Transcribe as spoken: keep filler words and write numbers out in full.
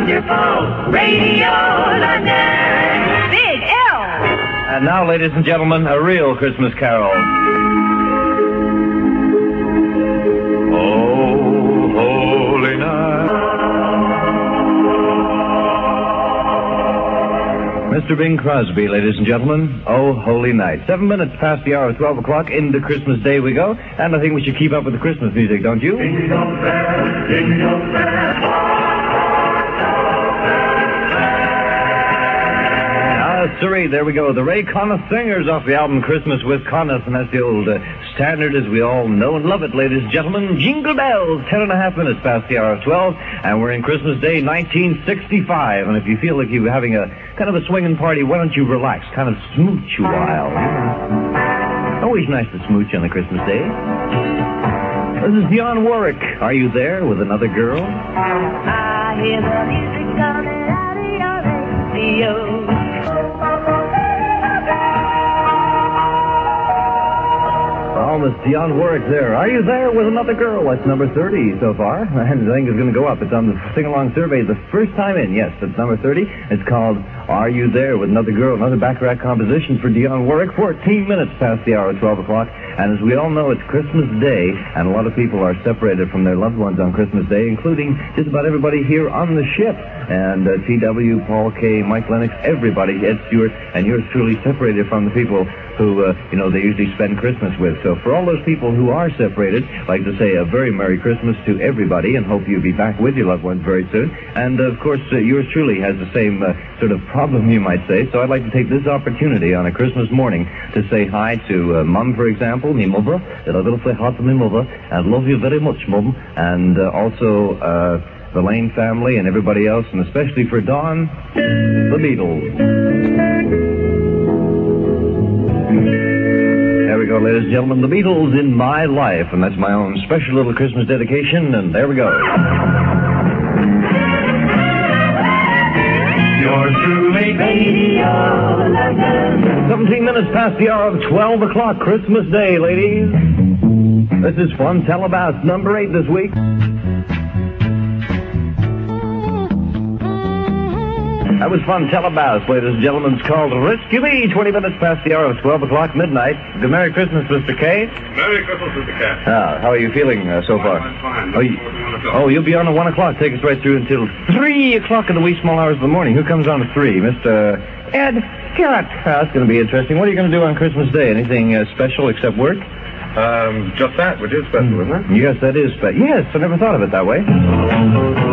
wonderful Radio London. Big L. And now, ladies and gentlemen, a real Christmas carol. Oh, holy night. Mister Bing Crosby, ladies and gentlemen. Oh, holy night. Seven minutes past the hour of twelve o'clock. Into Christmas Day we go. And I think we should keep up with the Christmas music, don't you? Jingle bells, jingle bells. Sirree, there we go. The Ray Conniff Singers off the album Christmas with Conniff, and that's the old uh, standard as we all know and love it, ladies and gentlemen. Jingle bells, ten and a half minutes past the hour of twelve, and we're in Christmas Day nineteen sixty-five, and if you feel like you're having a kind of a swinging party, why don't you relax, kind of smooch a while. Always nice to smooch on a Christmas Day. This is Dionne Warwick. Are you there with another girl? I hear the music coming out of your radio. Oh, Miss Dionne Warwick there. Are you there with another girl? That's number thirty so far. And I think it's going to go up. It's on the sing-along survey the first time in. Yes, it's number thirty. It's called Are You There with Another Girl? Another Baccarat composition for Dionne Warwick. fourteen minutes past the hour of twelve o'clock. And as we all know, it's Christmas Day, and a lot of people are separated from their loved ones on Christmas Day, including just about everybody here on the ship. And uh, T W, Paul K, Mike Lennox, everybody, Ed Stewart, and yours truly separated from the people who, uh, you know, they usually spend Christmas with. So for all those people who are separated, I'd like to say a very Merry Christmas to everybody, and hope you'll be back with your loved ones very soon. And, uh, of course, uh, yours truly has the same uh, sort of problem, you might say. So I'd like to take this opportunity on a Christmas morning to say hi to uh, Mum, for example, me mother, that I will say hi to me mother, and love you very much, Mum. And uh, also uh, the Lane family and everybody else, and especially for Dawn, the Beatles. There we go, ladies and gentlemen, the Beatles in My Life, and that's my own special little Christmas dedication, and there we go. Yours truly, Radio London. seventeen minutes past the hour of twelve o'clock, Christmas Day, ladies. This is Fun Telebass, number eight this week. That was Fun Telebass, ladies and gentlemen. It's called Rescue Me, twenty minutes past the hour of twelve o'clock midnight. Good Merry Christmas, Mister K. Merry Christmas, Mister K. Ah, how are you feeling uh, so far? I'm fine. Oh, you, oh, you'll be on at one o'clock. Take us right through until three o'clock in the wee small hours of the morning. Who comes on at three? Mister Ed Garrett. Ah, that's going to be interesting. What are you going to do on Christmas Day? Anything uh, special except work? Um, just that, which is special, isn't it? Yes, that is special. Yes, I never thought of it that way.